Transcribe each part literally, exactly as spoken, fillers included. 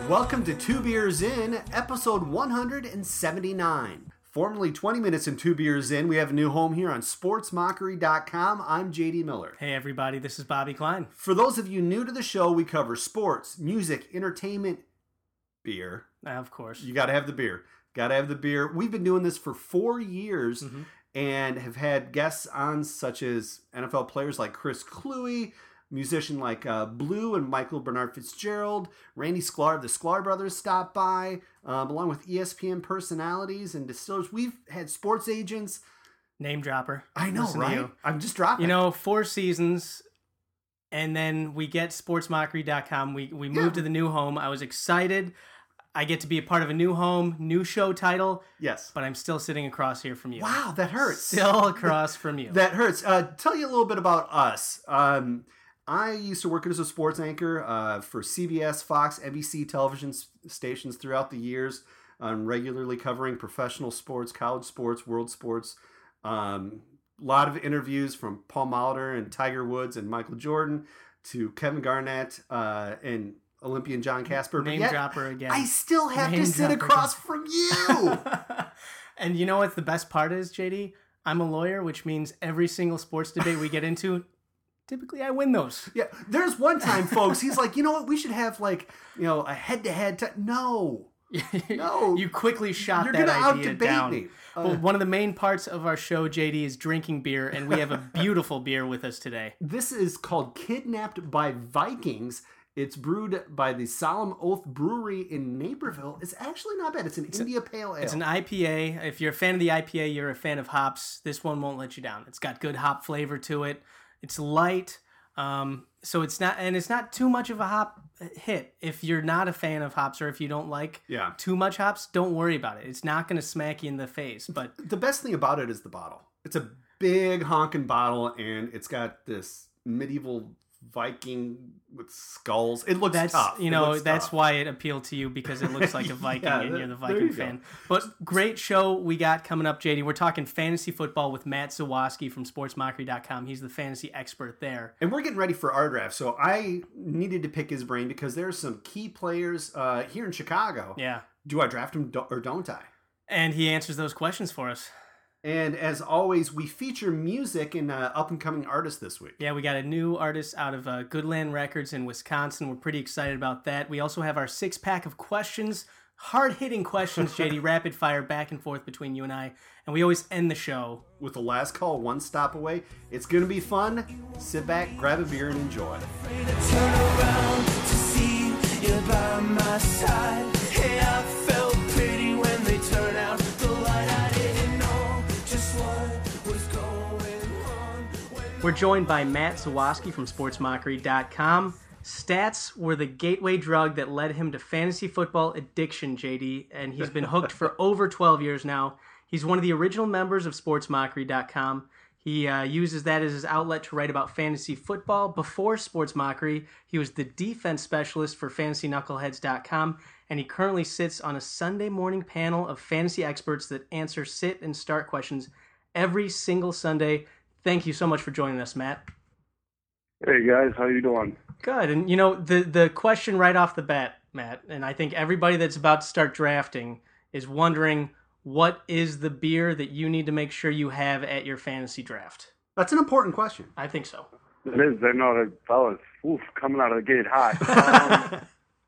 Welcome to Two Beers In, episode one hundred seventy-nine. Formerly twenty minutes and Two Beers In, we have a new home here on sports mockery dot com. I'm J D Miller. Hey everybody, this is Bobby Klein. For those of you new to the show, we cover sports, music, entertainment, beer. Uh, of course. You gotta have the beer. Gotta have the beer. We've been doing this for four years Mm-hmm. and have had guests on such as N F L players like Chris Kluwe, musician like uh, Blue and Michael Bernard Fitzgerald, Randy Sklar, the Sklar brothers stopped by, um, along with E S P N personalities and distillers. We've had sports agents. Name dropper. I know, Listen to right? you. I'm just dropping. You know, four seasons, and then we get sports mockery dot com. We we moved Yeah. to the new home. I was excited. I get to be a part of a new home, new show title, Yes. but I'm still sitting across here from you. Wow, that hurts. Still across from you. That hurts. Uh, tell you a little bit about us. Um, I used to work as a sports anchor uh, for C B S, Fox, N B C television s- stations throughout the years, um, regularly covering professional sports, college sports, world sports. Um, a lot of interviews from Paul Molitor and Tiger Woods and Michael Jordan to Kevin Garnett uh, and Olympian John Casper. But Name yet, dropper again. I still have Name to sit dropper across from you. And you know what the best part is, J D? I'm a lawyer, which means every single sports debate we get into, typically I win those. Yeah, there's one time, folks, he's like, you know what, we should have, like, you know, a head-to-head... T-. No. No. You quickly shot You're that gonna idea out-debate down. me. Uh, Well, one of the main parts of our show, J D, is drinking beer, and we have a beautiful beer with us today. This is called Kidnapped by Vikings. It's brewed by the Solemn Oath Brewery in Naperville. It's actually not bad. It's an India Pale Ale. It's an I P A. If you're a fan of the I P A, you're a fan of hops. This one won't let you down. It's got good hop flavor to it. It's light. Um, so it's not, and it's not too much of a hop hit. If you're not a fan of hops or if you don't like Yeah. too much hops, don't worry about it. It's not going to smack you in the face, but The best thing about it is the bottle. It's a big honking bottle, and it's got this medieval Viking with skulls. It looks that's, tough. you It know, looks that's tough. why it appealed to you, because it looks like a Viking Yeah, and that- you're the there Viking you go. fan. But great show we got coming up, J D. We're talking fantasy football with Matt Zawoski from sports mockery dot com. He's the fantasy expert there. And we're getting ready for our draft, so I needed to pick his brain because there's some key players uh, here in Chicago. Yeah. Do I draft him do- or don't I? And he answers those questions for us. And as always, we feature music and uh, up-and-coming artists this week. Yeah, we got a new artist out of uh, Goodland Records in Wisconsin. We're pretty excited about that. We also have our six-pack of questions, hard-hitting questions, J D, rapid fire back and forth between you and I. And we always end the show. With the last call one stop away, it's going to be fun. Sit back, grab a beer, and enjoy. Turn around to see you by my side. Hey, I felt pretty when they turned out the light. I didn't know just what was going on. When We're joined by Matt Zawoski from sports mockery dot com. Stats were the gateway drug that led him to fantasy football addiction, J D, and he's been hooked for over twelve years now. He's one of the original members of sports mockery dot com. He uh, uses that as his outlet to write about fantasy football. Before Sports Mockery, he was the defense specialist for fantasy knuckleheads dot com, and he currently sits on a Sunday morning panel of fantasy experts that answer sit and start questions every single Sunday. Thank you so much for joining us, Matt. Hey guys, how you doing? Good. And you know, the the question right off the bat, Matt, and I think everybody that's about to start drafting is wondering, what is the beer that you need to make sure you have at your fantasy draft? That's an important question. I think so. It is. I know that fellas, oof, coming out of the gate hot. Um,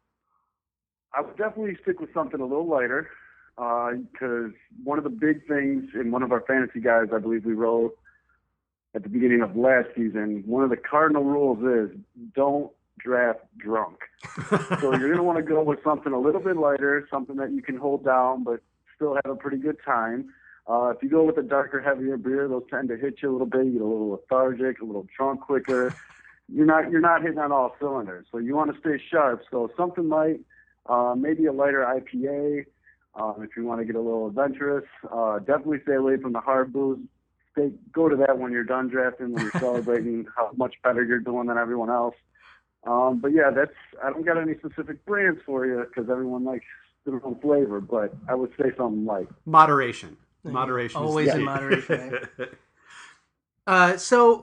I would definitely stick with something a little lighter, because one of the big things in one of our fantasy guides, I believe we wrote at the beginning of last season, one of the cardinal rules is don't draft drunk. So you're going to want to go with something a little bit lighter, something that you can hold down, but still have a pretty good time. Uh, if you go with a darker, heavier beer, those tend to hit you a little bit. You get a little lethargic, a little drunk quicker. You're not you're not hitting on all cylinders. So you want to stay sharp. So something light, uh, maybe a lighter I P A. Um, if you want to get a little adventurous, uh, definitely stay away from the hard booze. Stay, go to that when you're done drafting, when you're celebrating how much better you're doing than everyone else. Um, but yeah, that's I don't got any specific brands for you because everyone likes their own flavor. But I would say something light. Moderation. Moderation. is Always key. in moderation. eh? Uh, so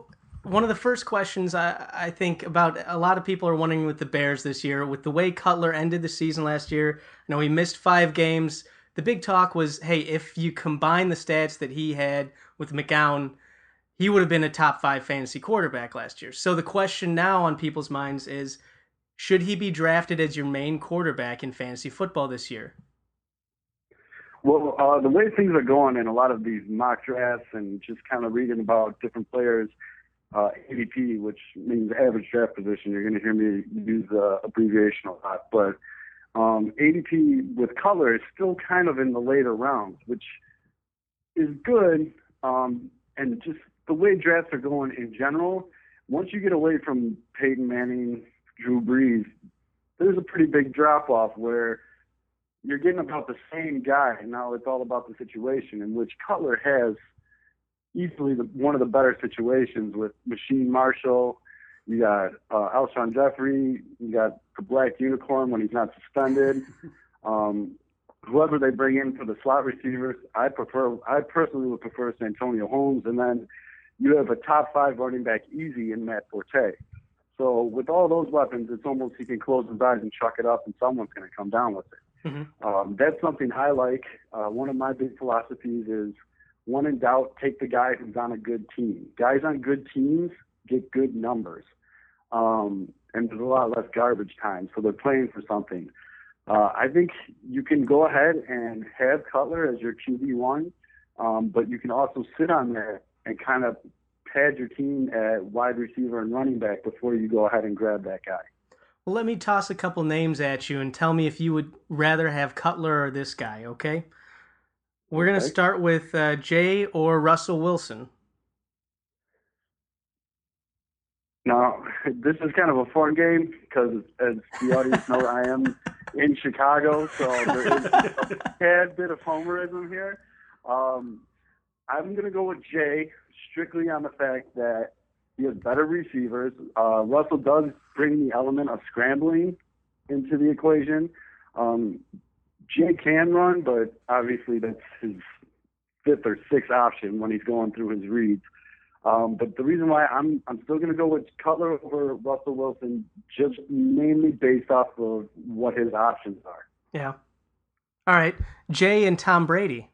one of the first questions I, I think about, a lot of people are wondering with the Bears this year, with the way Cutler ended the season last year. I know he missed five games. The big talk was, hey, if you combine the stats that he had with McGowan, he would have been a top five fantasy quarterback last year. So the question now on people's minds is, should he be drafted as your main quarterback in fantasy football this year? Well, uh, the way things are going in a lot of these mock drafts and just kind of reading about different players, uh, A D P, which means average draft position, you're going to hear me use the abbreviation a lot, but um, A D P with Cutler is still kind of in the later rounds, which is good. Um, and just the way drafts are going in general, once you get away from Peyton Manning, Drew Brees, there's a pretty big drop-off where you're getting about the same guy. Now it's all about the situation, in which Cutler has easily the, one of the better situations with Machine Marshall. You got uh, Alshon Jeffrey. You got the Black Unicorn when he's not suspended. Um, whoever they bring in for the slot receivers, I prefer. I personally would prefer Santonio Holmes, and then you have a top five running back easy in Matt Forte. So with all those weapons, it's almost he can close his eyes and chuck it up, and someone's going to come down with it. Mm-hmm. Um, that's something I like. Uh, one of my big philosophies is, when in doubt, take the guy who's on a good team. Guys on good teams get good numbers, um, and there's a lot less garbage time, so they're playing for something. Uh, I think you can go ahead and have Cutler as your Q B one, um, but you can also sit on there and kind of pad your team at wide receiver and running back before you go ahead and grab that guy. Well, let me toss a couple names at you and tell me if you would rather have Cutler or this guy, okay? We're okay. going to start with uh, Jay or Russell Wilson. Now, this is kind of a fun game because, as the audience knows, I am in Chicago, so there is a tad bit of homerism here. Um, I'm going to go with Jay strictly on the fact that he has better receivers. Uh, Russell does bring the element of scrambling into the equation. Um, Jay can run, but obviously that's his fifth or sixth option when he's going through his reads. Um, but the reason why I'm I'm still going to go with Cutler over Russell Wilson, just mainly based off of what his options are. Yeah. All right. Jay and Tom Brady.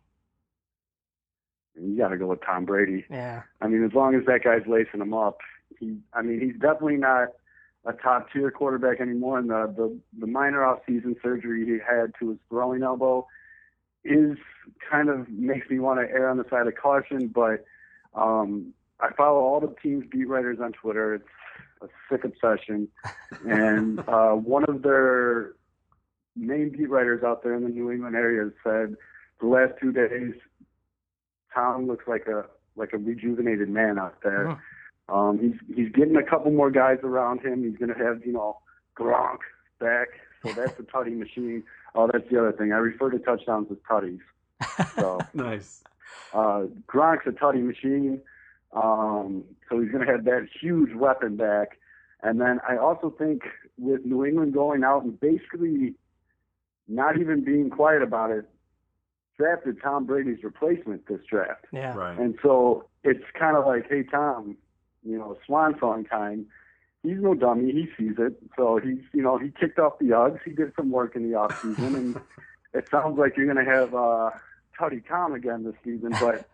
You got to go with Tom Brady. Yeah. I mean, as long as that guy's lacing him up, he. I mean, he's definitely not a top tier quarterback anymore. And the the, the minor off-season surgery he had to his throwing elbow is kind of makes me want to err on the side of caution. But um, I follow all the team's beat writers on Twitter. It's a sick obsession, and uh, one of their main beat writers out there in the New England area said the last two days, Tom looks like a like a rejuvenated man out there. Oh. Um, he's he's getting a couple more guys around him. He's going to have, you know, Gronk back, so that's a tutty machine. Oh, that's the other thing. I refer to touchdowns as tutties. So nice. Uh, Gronk's a tutty machine, um, so he's going to have that huge weapon back. And then I also think with New England going out and basically not even being quiet about it, drafted Tom Brady's replacement this draft. Yeah. Right. And so it's kind of like, hey, Tom, you know, swan song time. He's no dummy. He sees it. So he's, you know, he kicked off the Uggs. He did some work in the offseason. And it sounds like you're going to have uh, Tutty Tom again this season. But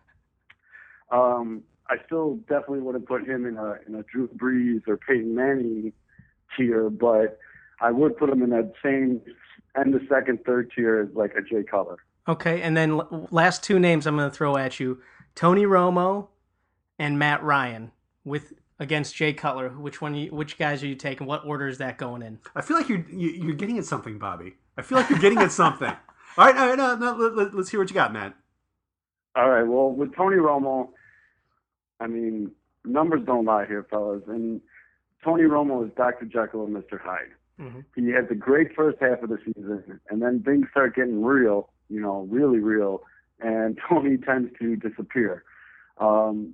um, I still definitely wouldn't put him in a, in a Drew Brees or Peyton Manning tier. But I would put him in that same end of second, third tier as like a Jay Cutler. Okay, and then last two names I'm going to throw at you: Tony Romo and Matt Ryan with against Jay Cutler. Which one? You, which guys are you taking? What order is that going in? I feel like you're you're getting at something, Bobby. I feel like you're getting at something. All right, all right, no, no, let, let, let's hear what you got, Matt. All right. Well, with Tony Romo, I mean, numbers don't lie here, fellas. And Tony Romo is Doctor Jekyll and Mister Hyde. Mm-hmm. He has a great first half of the season, and then things start getting real. You know, really real, and Tony tends to disappear. Um,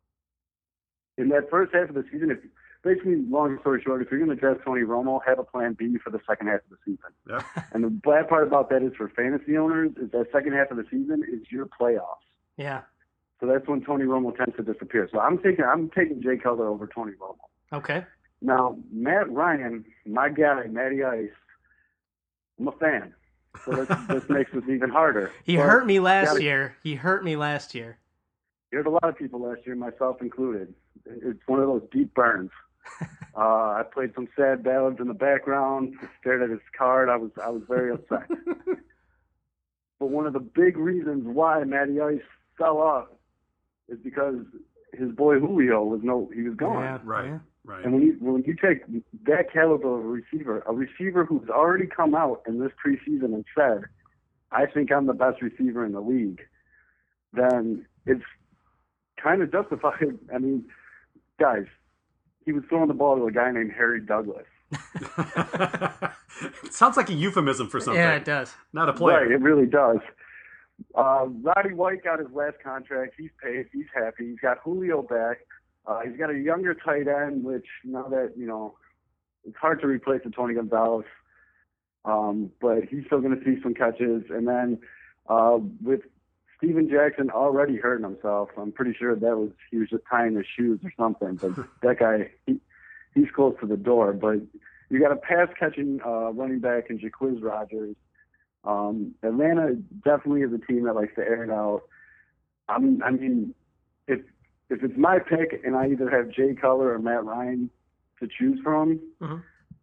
in that first half of the season, if basically, long story short, if you're going to draft Tony Romo, have a plan B for the second half of the season. Yep. And the bad part about that is for fantasy owners is that second half of the season is your playoffs. Yeah. So that's when Tony Romo tends to disappear. So I'm taking I'm taking Jay Cutler over Tony Romo. Okay. Now, Matt Ryan, my guy, Matty Ice, I'm a fan. So this, this makes this even harder. He But hurt me last gotta, year. He hurt me last year. He hurt a lot of people last year, myself included. It's one of those deep burns. uh, I played some sad ballads in the background, stared at his card. I was I was very upset. But one of the big reasons why Matty Ice fell off is because his boy Julio was no he was gone. Yeah, Right. yeah. Right. And when you when you take that caliber of a receiver, a receiver who's already come out in this preseason and said, "I think I'm the best receiver in the league," then it's kind of justified. I mean, guys, he was throwing the ball to a guy named Harry Douglas. Sounds like a euphemism for something. Yeah, it does. Not a player. Right, it really does. Uh, Roddy White got his last contract. He's paid. He's happy. He's got Julio back. Uh, he's got a younger tight end, which now that, you know, it's hard to replace the Tony Gonzalez. Um, but he's still going to see some catches. And then uh, with Steven Jackson already hurting himself, I'm pretty sure that was he was just tying his shoes or something. But that guy, he, he's close to the door. But you got a pass-catching uh, running back in Jaquiz Rogers. Um, Atlanta definitely is a team that likes to air it out. I'm, I mean, if if it's my pick and I either have Jay Cutler or Matt Ryan to choose from, Mm-hmm.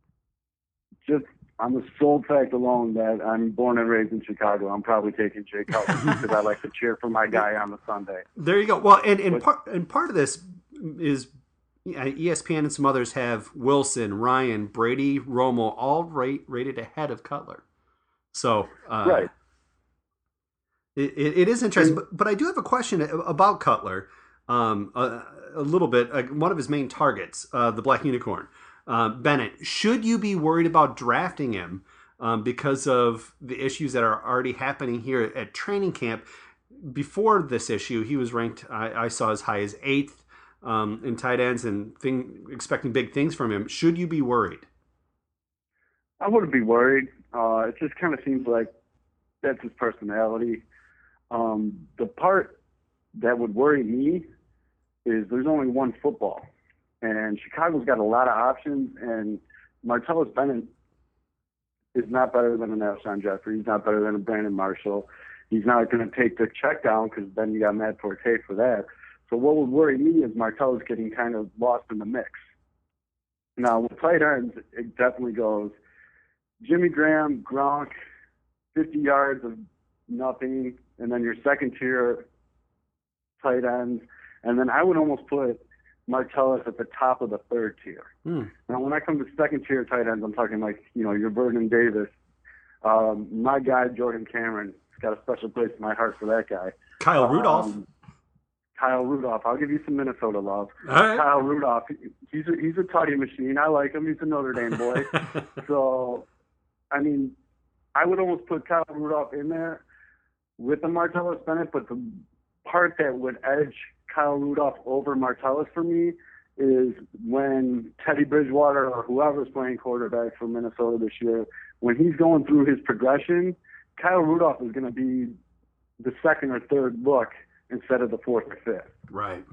just on the sole fact alone that I'm born and raised in Chicago, I'm probably taking Jay Cutler because I like to cheer for my guy on the Sunday. There you go. Well, and, and, But- part, and part of this is yeah, E S P N and some others have Wilson, Ryan, Brady, Romo all rate, rated ahead of Cutler. So uh, Right. it, it, it is interesting. But, but I do have a question about Cutler. Um, a, a little bit. Uh, one of his main targets, uh, the Black Unicorn, uh, Bennett. Should you be worried about drafting him um, because of the issues that are already happening here at training camp? Before this issue, he was ranked, I, I saw, as high as eighth um, in tight ends and thing, expecting big things from him. Should you be worried? I wouldn't be worried. Uh, it just kind of seems like that's his personality. Um, the part that would worry me is there's only one football. And Chicago's got a lot of options, and Martellus Bennett is not better than an Alshon Jeffrey. He's not better than a Brandon Marshall. He's not going to take the check down because then you got Matt Forte for that. So what would worry me is Martellus getting kind of lost in the mix. Now, with tight ends, it definitely goes Jimmy Graham, Gronk, fifty yards of nothing, and then your second tier tight ends. And then I would almost put Martellus at the top of the third tier. Hmm. Now, when I come to second tier tight ends, I'm talking like, you know, your Vernon Davis. Um, my guy, Jordan Cameron, has got a special place in my heart for that guy. Kyle Rudolph. Um, Kyle Rudolph. I'll give you some Minnesota love. All right. Kyle Rudolph, he's a, he's a tutty machine. I like him. He's a Notre Dame boy. So, I mean, I would almost put Kyle Rudolph in there with the Martellus Bennett, but the part that would edge Kyle Rudolph over Martellus for me is when Teddy Bridgewater or whoever's playing quarterback for Minnesota this year, when he's going through his progression, Kyle Rudolph is going to be the second or third look instead of the fourth or fifth. Right.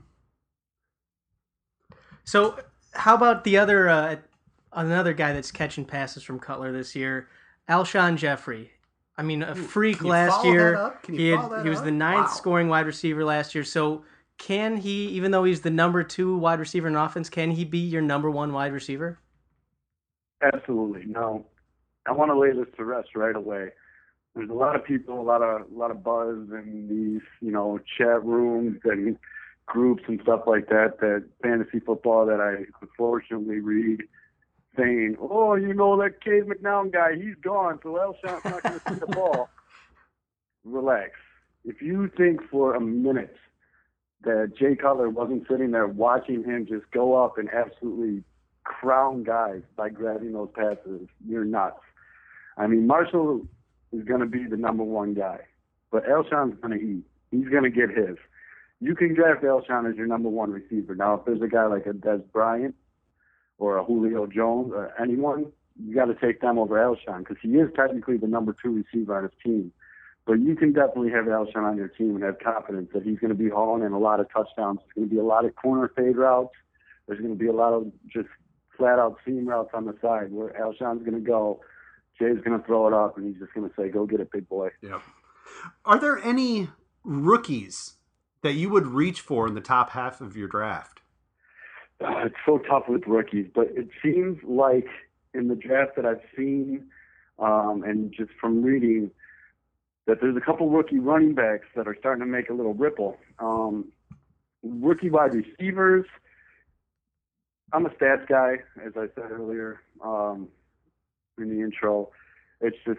So, how about the other uh, another guy that's catching passes from Cutler this year, Alshon Jeffrey? I mean, a freak can you last follow year. that up? Can you He had, follow that he was up? the ninth Wow. scoring wide receiver last year. So, can he, even though he's the number two wide receiver in offense, can he be your number one wide receiver? Absolutely. No. I want to lay this to rest right away. There's a lot of people, a lot of a lot of buzz in these, you know, chat rooms and groups and stuff like that, that fantasy football that I unfortunately read saying, oh, you know, that Cade McNown guy, he's gone, so Alshon's not going to see the ball. Relax. If you think for a minute that Jay Cutler wasn't sitting there watching him just go up and absolutely crown guys by grabbing those passes, you're nuts. I mean, Marshall is going to be the number one guy, but Alshon's going to eat. He's going to get his. You can draft Alshon as your number one receiver. Now, if there's a guy like a Des Bryant or a Julio Jones or anyone, you got to take them over Alshon because he is technically the number two receiver on his team. But you can definitely have Alshon on your team and have confidence that he's going to be hauling in a lot of touchdowns. There's going to be a lot of corner fade routes. There's going to be a lot of just flat-out seam routes on the side where Alshon's going to go. Jay's going to throw it up, and he's just going to say, go get it, big boy. Yeah. Are there any rookies that you would reach for in the top half of your draft? Uh, it's so tough with rookies, but it seems like in the draft that I've seen um, and just from reading that there's a couple rookie running backs that are starting to make a little ripple. Um, rookie wide receivers, I'm a stats guy, as I said earlier um, in the intro. It's just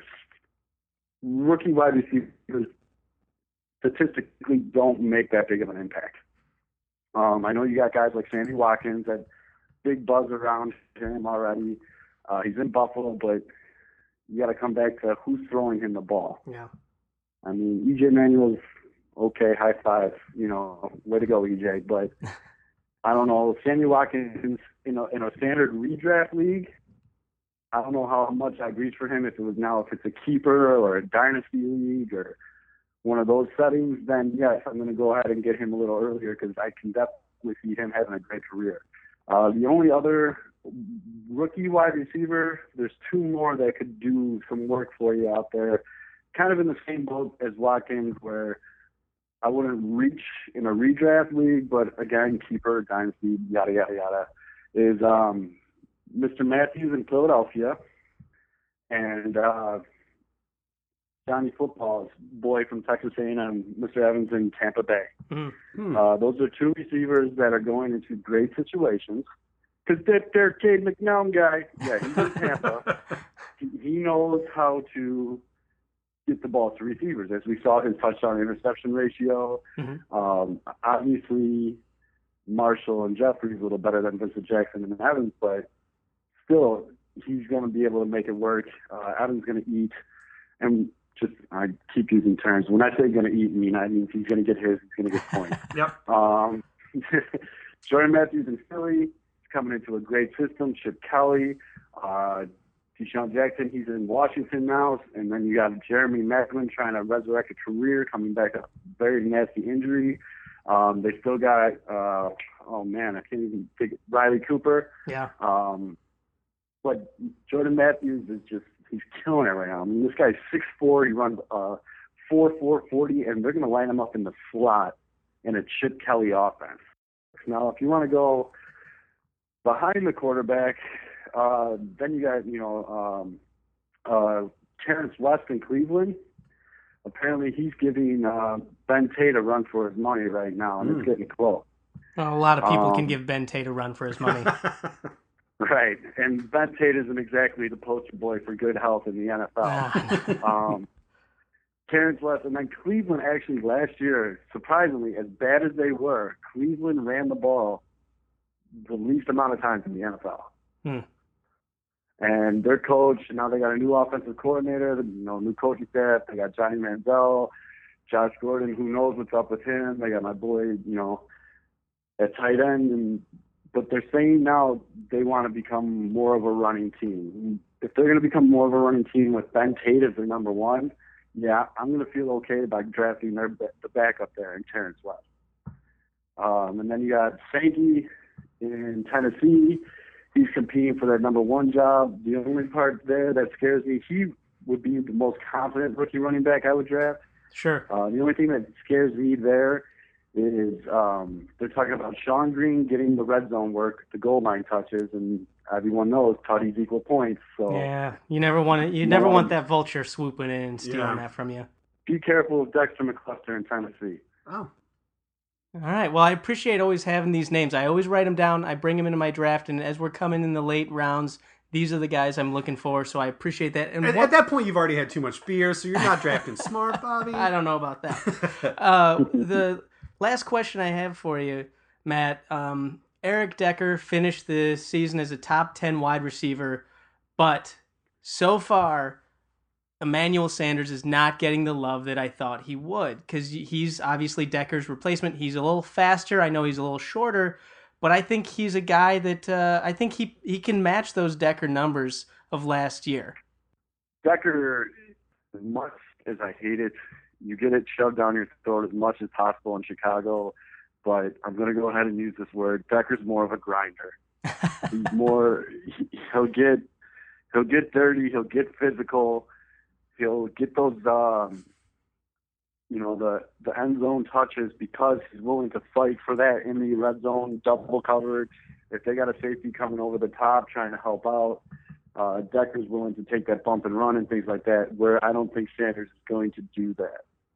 rookie wide receivers statistically don't make that big of an impact. Um, I know you got guys like Sammy Watkins, that big buzz around him already. Uh, he's in Buffalo, but you got to come back to who's throwing him the ball. Yeah. I mean, E J Manuel's okay, high five, you know, way to go, E J. But I don't know, Sammy Watkins in a, in a standard redraft league, I don't know how much I'd reach for him if it was now, if it's a keeper or a dynasty league or one of those settings, then yes, I'm going to go ahead and get him a little earlier because I can definitely see him having a great career. Uh, the only other rookie wide receiver, there's two more that could do some work for you out there, kind of in the same boat as Watkins, where I wouldn't reach in a redraft league, but again, keeper, dynasty, yada, yada, yada, is um, Mister Matthews in Philadelphia and uh, Johnny Football's boy from Texas A and M, Mister Evans in Tampa Bay. Mm-hmm. Uh, those are two receivers that are going into great situations. Because that they're Cade McNown guy, yeah, he's in Tampa. he, he knows how to get the ball to receivers. As we saw his touchdown interception ratio, Mm-hmm. um, obviously Marshall and Jeffrey's a little better than Vincent Jackson and Evans, but still he's going to be able to make it work. Uh, Evans going to eat, and just I keep using terms. When I say going to eat, I mean I mean he's going to get his, he's going to get points. Yep. Um, Jordan Matthews in Philly, coming into a great system. Chip Kelly, uh, Deshaun Jackson, he's in Washington now, and then you got Jeremy Maclin trying to resurrect a career, coming back a very nasty injury. Um, they still got, uh, oh man, I can't even think, Riley Cooper. Yeah. Um, but Jordan Matthews is just, he's killing it right now. I mean, this guy's six foot four, he runs uh, four four forty, and they're going to line him up in the slot in a Chip Kelly offense. Now, if you want to go behind the quarterback, uh, then you got, you know, um, uh, Terrence West in Cleveland. Apparently he's giving uh, Ben Tate a run for his money right now, and mm. it's getting close. Well, a lot of people um, can give Ben Tate a run for his money. Right, and Ben Tate isn't exactly the poster boy for good health in the N F L. um, Terrence West, and then Cleveland actually last year, surprisingly, as bad as they were, Cleveland ran the ball the least amount of times in the N F L. Hmm. And their coach, now they got a new offensive coordinator, you know, new coaching staff. They got Johnny Manziel, Josh Gordon, who knows what's up with him. They got my boy, you know, at tight end. And but they're saying now they want to become more of a running team. If they're going to become more of a running team with Ben Tate as their number one, yeah, I'm going to feel okay by drafting their the backup there in Terrence West. Um, and then you got Sankey in Tennessee. He's competing for that number one job. The only part there that scares me, he would be the most confident rookie running back I would draft. Sure. Uh, the only thing that scares me there is um, they're talking about Sean Green getting the red zone work, the goal line touches, and everyone knows tutties equal points. So yeah, you never want to, you never want that vulture swooping in and stealing yeah. that from you. Be careful of Dexter McCluster in Tennessee. Oh. All right. Well, I appreciate always having these names. I always write them down. I bring them into my draft, and as we're coming in the late rounds, these are the guys I'm looking for. So I appreciate that. And at, what, at that point, you've already had too much beer, so you're not drafting smart, Bobby. I don't know about that. uh, the last question I have for you, Matt. Um, Eric Decker finished the season as a top ten wide receiver, but so far, Emmanuel Sanders is not getting the love that I thought he would, because he's obviously Decker's replacement. He's a little faster. I know he's a little shorter, but I think he's a guy that uh, I think he he can match those Decker numbers of last year. Decker, as much as I hate it, you get it shoved down your throat as much as possible in Chicago, but I'm going to go ahead and use this word. Decker's more of a grinder. He's more, he'll get, he'll get dirty. He'll get physical. He'll get those, um, you know, the, the end zone touches because he's willing to fight for that in the red zone, double covered. If they got a safety coming over the top trying to help out, uh, Decker's willing to take that bump and run and things like that, where I don't think Sanders is going to do that.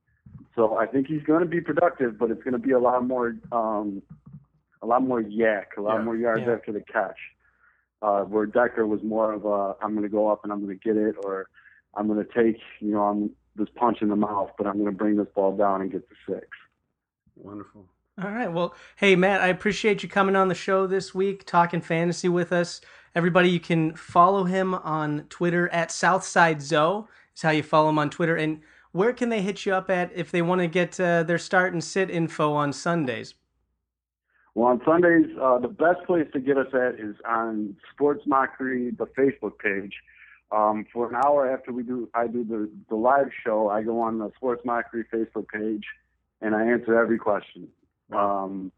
So I think he's going to be productive, but it's going to be a lot more, um, a lot more yak, a lot Yeah. more yards Yeah. after the catch. Uh, where Decker was more of a, I'm going to go up and I'm going to get it, or I'm going to take, you know, I'm this punch in the mouth, but I'm going to bring this ball down and get the six. Wonderful. All right. Well, hey, Matt, I appreciate you coming on the show this week, talking fantasy with us. Everybody, you can follow him on Twitter at SouthsideZo is how you follow him on Twitter. And where can they hit you up at if they want to get uh, their start and sit info on Sundays? Well, on Sundays, uh, the best place to get us at is on Sports Mockery, the Facebook page. Um, for an hour after we do, I do the, the live show, I go on the Sports Mockery Facebook page and I answer every question. Um,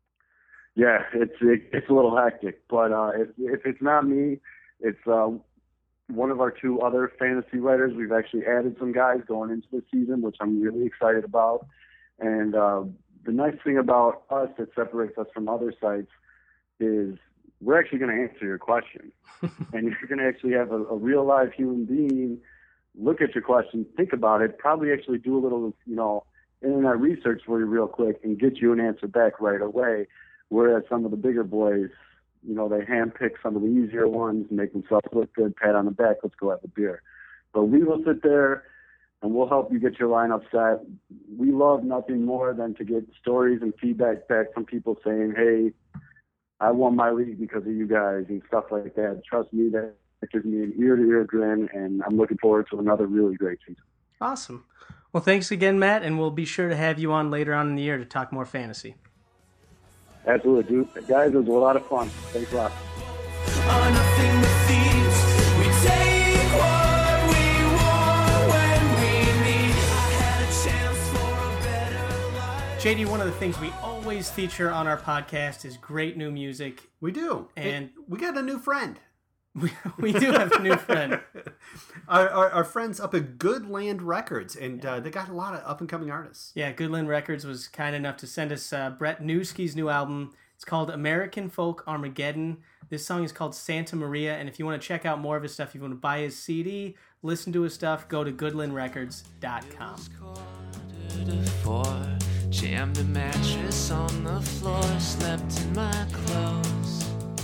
yeah, it's it, it's a little hectic, but uh, if if it's not me, it's uh, one of our two other fantasy writers. We've actually added some guys going into the season, which I'm really excited about. And uh, the nice thing about us that separates us from other sites is we're actually going to answer your question. And you're going to actually have a, a real live human being look at your question, think about it, probably actually do a little, you know, internet research for you real quick and get you an answer back right away. Whereas some of the bigger boys, you know, they handpick some of the easier ones, make themselves look good, pat on the back, let's go have a beer. But we will sit there and we'll help you get your lineup set. We love nothing more than to get stories and feedback back from people saying, hey, I won my league because of you guys and stuff like that. Trust me, that gives me an ear-to-ear grin, and I'm looking forward to another really great season. Awesome. Well, thanks again, Matt, and we'll be sure to have you on later on in the year to talk more fantasy. Absolutely, dude. Guys, it was a lot of fun. Thanks a lot. Are nothing but thieves. We take what we want when we need. I had a chance for a better life. J D, one of the things we always feature on our podcast is great new music. We do. And- It- we got a new friend. We, we do have a new friend. Our, our, our friends up at Goodland Records, and uh, they got a lot of up-and-coming artists. Yeah, Goodland Records was kind enough to send us uh, Brett Newski's new album. It's called American Folk Armageddon. This song is called Santa Maria, and if you want to check out more of his stuff, if you want to buy his C D, listen to his stuff, go to goodland records dot com. Quarter to four, jammed a mattress on the floor, slept in my clothes.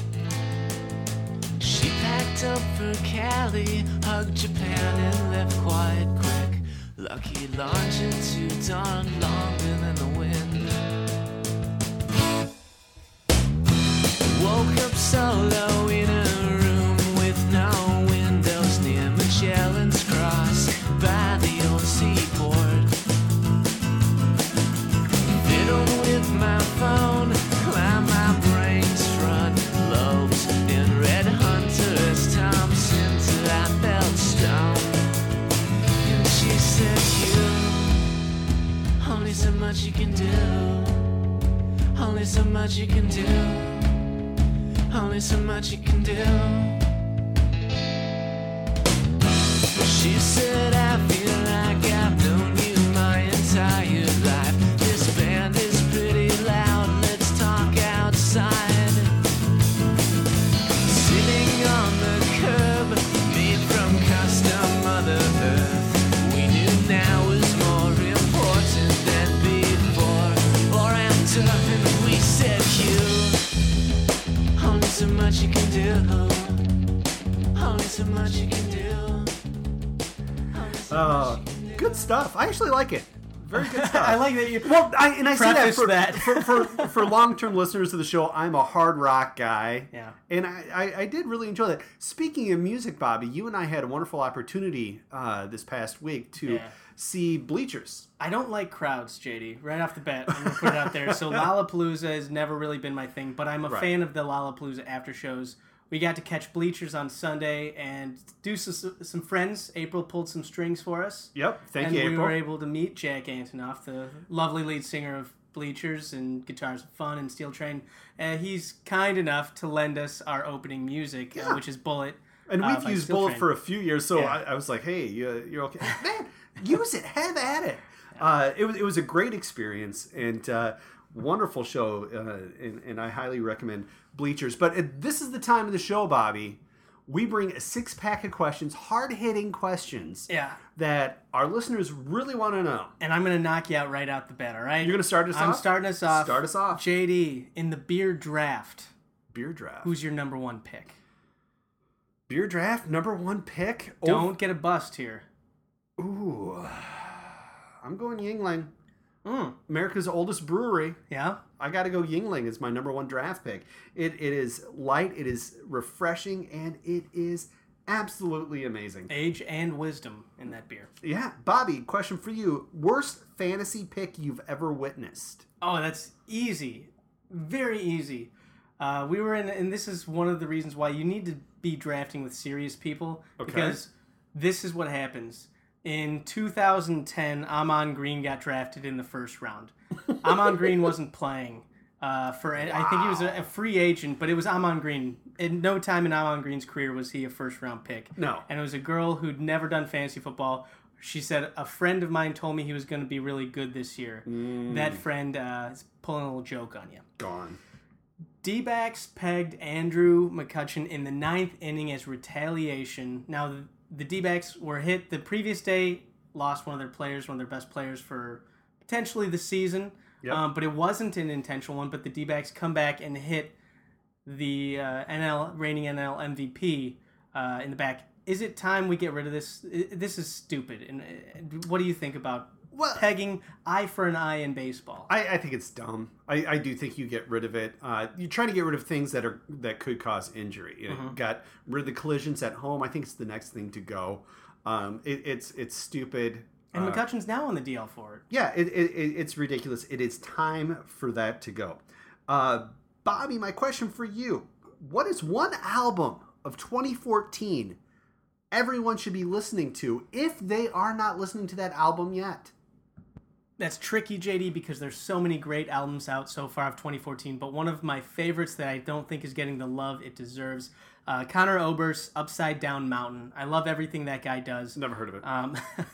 She packed up for Cali, hugged Japan and left quite quick. Lucky longitude dawned longer than the wind. Woke up solo in a room with no windows near Magellan's Cross by the old seaport. Fiddled with my phone, climb my brain's front lobes, and read Hunter's Thompson till I felt stone. And she said, you, only so much you can do, only so much you can do, only so much you can do. She said, I feel like I've known you my entire life. This band is pretty loud, let's talk outside. Sitting on the curb, made from custom Mother Earth. We knew now was more important than before or after. And we said, you, only so much you can do, only so much you can do. Uh, good stuff. I actually like it. Very good stuff. I like that you Well, I, and I say that preface for, that. for, for, for long-term listeners of the show, I'm a hard rock guy. Yeah. And I, I, I did really enjoy that. Speaking of music, Bobby, you and I had a wonderful opportunity uh, this past week to Yeah. see Bleachers. I don't like crowds, J D. Right off the bat, I'm gonna put it out there. So Lollapalooza has never really been my thing, but I'm a Right. fan of the Lollapalooza after shows we got to catch Bleachers on Sunday and do some, some friends. April pulled some strings for us. Yep, thank and you, we April. were able to meet Jack Antonoff, the lovely lead singer of Bleachers and Guitars of Fun and Steel Train. Uh, he's kind enough to lend us our opening music, Yeah. uh, which is Bullet. And uh, we've by used Steel Bullet Train. for a few years, so Yeah. I, I was like, hey, you, you're okay. Man, use it. Have at it. Uh, it, was, it was a great experience and uh, wonderful show, uh, and, and I highly recommend Bleachers. But it, this is the time of the show, Bobby. We bring a six-pack of questions, hard-hitting questions Yeah. that our listeners really want to know. And I'm going to knock you out right out the bat, all right? You're going to start us I'm off? starting us off. Start us off. J D, in the beer draft, Beer draft. who's your number one pick? Beer draft, number one pick? Oh, Don't get a bust here. Ooh. I'm going Yingling. Mm. America's oldest brewery. Yeah? I got to go Yingling as my number one draft pick. It It is light, it is refreshing, and it is absolutely amazing. Age and wisdom in that beer. Yeah. Bobby, question for you. Worst fantasy pick you've ever witnessed? Oh, that's easy. Very easy. Uh, we were in, and this is one of the reasons why you need to be drafting with serious people. Okay. Because this is what happens. In two thousand ten, Amon Green got drafted in the first round. Amon Green wasn't playing. Uh, for I think he was a, a free agent, but it was Amon Green. In no time in Amon Green's career was he a first round pick. No. And it was a girl who'd never done fantasy football. She said, a friend of mine told me he was going to be really good this year. That friend uh, is pulling a little joke on you. Gone. D-backs pegged Andrew McCutcheon in the ninth inning as retaliation. Now, the, the D-backs were hit the previous day, lost one of their players, one of their best players for potentially the season. Yep. Um, but it wasn't an intentional one, but the D-backs come back and hit the uh, N L reigning N L M V P uh, in the back. Is it time we get rid of this? I- This is stupid. And uh, what do you think about Well, pegging eye for an eye in baseball? I, I think it's dumb. I, I do think you get rid of it. Uh, you're trying to get rid of things that are that could cause injury. You know, Mm-hmm. got rid of the collisions at home. I think it's the next thing to go. Um, it, it's it's stupid. And Uh, McCutcheon's now on the D L for it. Yeah, it, it, it, it's ridiculous. It is time for that to go. Uh, Bobby, my question for you. What is one album of twenty fourteen everyone should be listening to if they are not listening to that album yet? That's tricky, J D, because there's so many great albums out so far of twenty fourteen, but one of my favorites that I don't think is getting the love it deserves, uh, Conor Oberst, Upside Down Mountain. I love everything that guy does. Never heard of it. Um,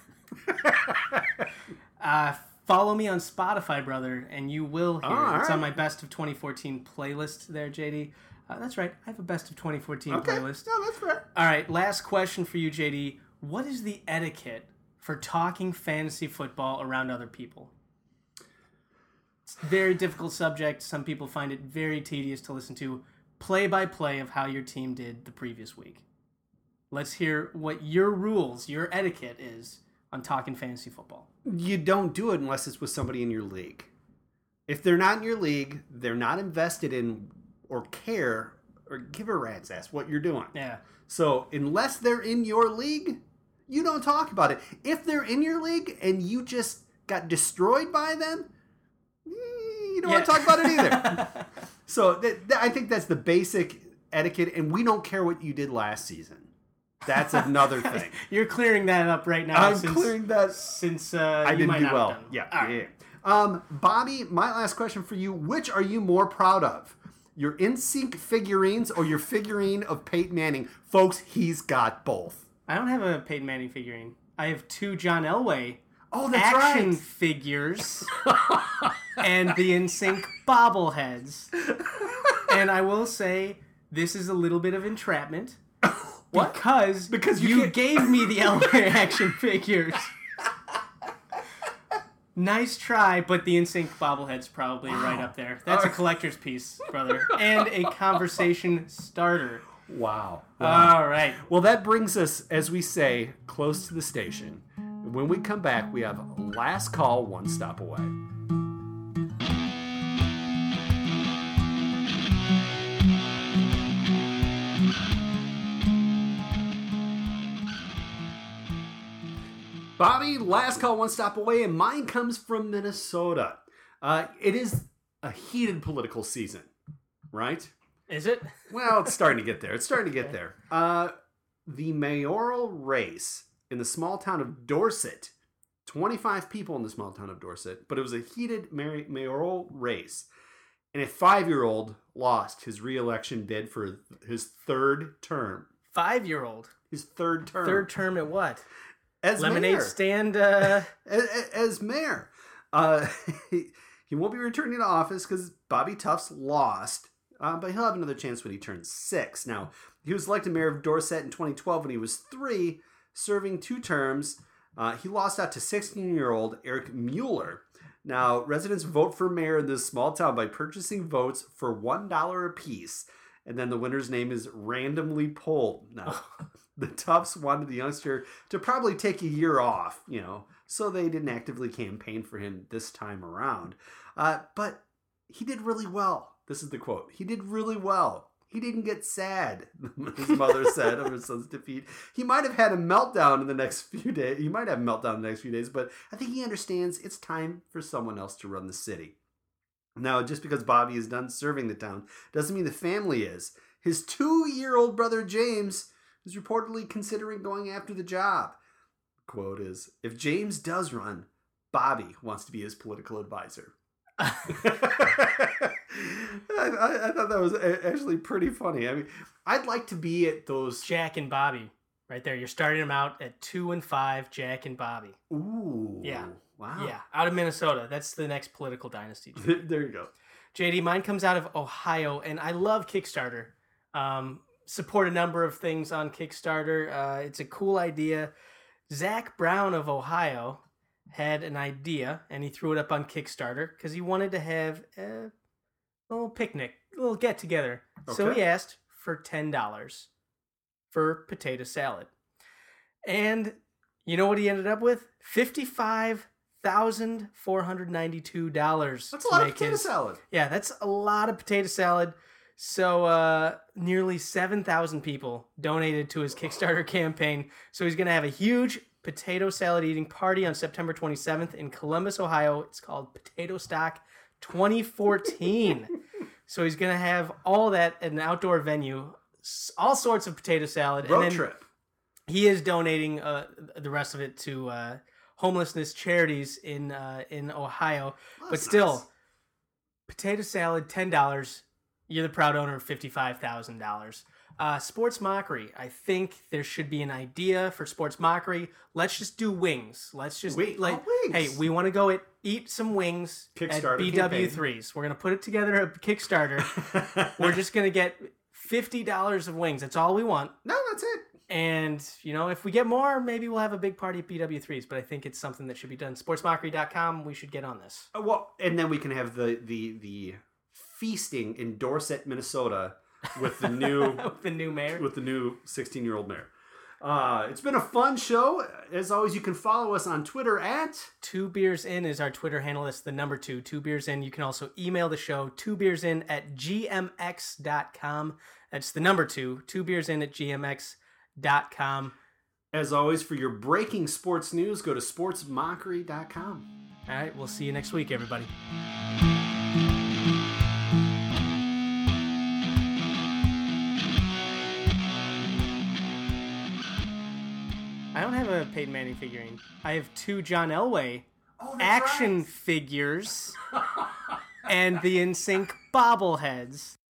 uh, follow me on Spotify, brother, and you will hear Oh, it. It's all on right. my Best of twenty fourteen playlist there, J D. Uh, that's right, I have a Best of twenty fourteen okay, playlist. no, that's fair. All right, last question for you, J D. What is the etiquette for talking fantasy football around other people? It's a very difficult subject. Some people find it very tedious to listen to play by play of how your team did the previous week. Let's hear what your rules, your etiquette is on talking fantasy football. You don't do it unless it's with somebody in your league. If they're not in your league, they're not invested in or care or give a rat's ass what you're doing. Yeah. So unless they're in your league, you don't talk about it. If they're in your league and you just got destroyed by them, eh, you don't want to Yeah. talk about it either. So th- th- I think that's the basic etiquette, and we don't care what you did last season. That's another thing. You're clearing that up right now. I'm since, clearing that. Since uh, I you didn't might do not well. have done. Yeah, All right. yeah. Um, Bobby, my last question for you: which are you more proud of, your N Sync figurines or your figurine of Peyton Manning? Folks, he's got both. I don't have a Peyton Manning figurine. I have two John Elway Oh, that's action right. figures and the N Sync bobbleheads. And I will say, this is a little bit of entrapment. What? Because, Because you you, can't- gave me the Elway action figures. Nice try, but the N Sync bobblehead's probably right up there. That's a collector's piece, brother. And a conversation starter. Wow. All right. Well, that brings us, as we say, close to the station. When we come back, we have last call, one stop away. Bobby, last call, one stop away, and mine comes from Minnesota. Uh, it is a heated political season, right? Is it? Well, it's starting to get there. It's starting to get there. Uh, the mayoral race in the small town of Dorset, twenty-five people in the small town of Dorset, but it was a heated may- mayoral race. And a five-year-old lost his re-election bid for his third term. Five-year-old. His third term. Third term at what? As Lemonade mayor. stand. Uh... As, as mayor. Uh, he, he won't be returning to office because Bobby Tufts lost. Uh, but he'll have another chance when he turns six. Now, he was elected mayor of Dorset in twenty twelve when he was three, serving two terms. Uh, he lost out to sixteen-year-old Eric Mueller. Now, residents vote for mayor in this small town by purchasing votes for one dollar apiece. And then the winner's name is randomly pulled. Now, the Tufts wanted the youngster to probably take a year off, you know, so they didn't actively campaign for him this time around. Uh, but he did really well. This is the quote. He did really well. He didn't get sad, his mother said, of his son's defeat. He might have had a meltdown in the next few days. He might have a meltdown in the next few days, but I think he understands it's time for someone else to run the city. Now, just because Bobby is done serving the town doesn't mean the family is. His two-year-old brother, James, is reportedly considering going after the job. The quote is, if James does run, Bobby wants to be his political advisor. I, I, I thought that was actually pretty funny. I mean, I'd like to be at those... Jack and Bobby. Right there. You're starting them out at two and five, Jack and Bobby. Ooh. Yeah. Wow. Yeah. Out of Minnesota. That's the next political dynasty. There you go. J D, mine comes out of Ohio, and I love Kickstarter. Um, support a number of things on Kickstarter. Uh, it's a cool idea. Zach Brown of Ohio had an idea, and he threw it up on Kickstarter because he wanted to have a little picnic, a little get-together. So Okay. he asked for ten dollars for potato salad. And you know what he ended up with? fifty-five thousand four hundred ninety-two dollars. That's a lot of potato salad. Yeah, that's a lot of potato salad. So uh, nearly seven thousand people donated to his Kickstarter campaign. So he's going to have a huge potato salad eating party on September twenty-seventh in Columbus, Ohio. It's called Potato Stock twenty fourteen. So he's going to have all that at an outdoor venue, s- all sorts of potato salad. Road and then trip. He is donating uh, the rest of it to uh, homelessness charities in uh, in Ohio. Oh, but that's still, nice. potato salad, ten dollars. You're the proud owner of fifty-five thousand dollars. Uh, sports Mockery. I think there should be an idea for Sports Mockery. Let's just do wings. Let's just Wait, like, oh, wings. hey, we want to go at, eat some wings Kickstarter at B W threes. We're gonna put it together a Kickstarter. We're just gonna get fifty dollars of wings. That's all we want. No, that's it. And, you know, if we get more, maybe we'll have a big party at B W threes. But I think it's something that should be done. sports mockery dot com, we should get on this. Uh, well, and then we can have the the the feasting in Dorset, Minnesota, with the new With the new mayor. with the new sixteen-year-old mayor. Uh, it's been a fun show. As always, you can follow us on Twitter at Two Beers In is our Twitter handle. That's the number two, Two Beers In. You can also email the show, two beers in at g m x dot com. That's the number two, two beers in at g m x dot com. As always, for your breaking sports news, go to sports mockery dot com. All right, we'll see you next week, everybody. I don't have a Peyton Manning figurine. I have two John Elway action figures and the N Sync bobbleheads.